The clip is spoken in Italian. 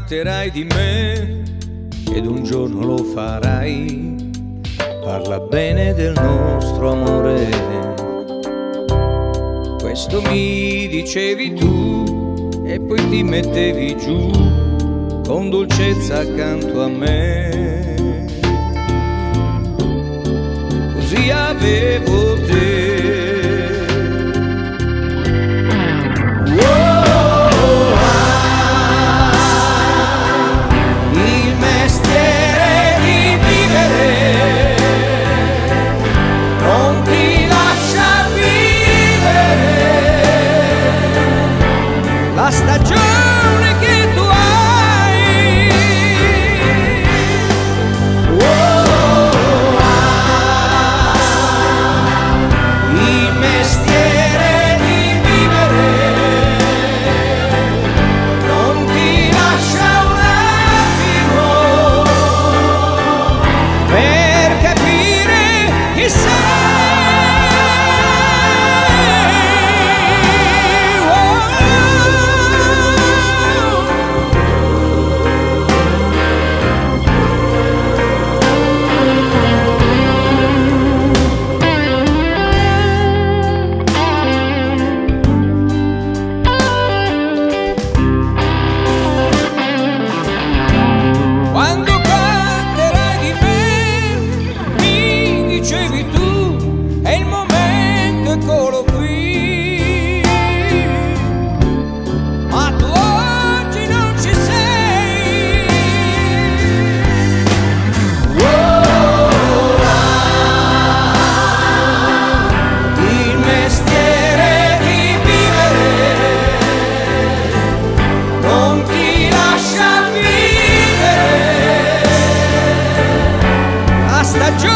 canterai di me ed un giorno lo farai. Parla bene del nostro amore, questo mi dicevi tu e poi ti mettevi giù con dolcezza accanto a me. Così avevo te. La stagione che tu hai, il mestiere di vivere non ti lascia un attimo per capire chi sei. Eccolo qui, ma tu oggi non ci sei. Il mestiere di vivere non ti lascia vivere la stagione.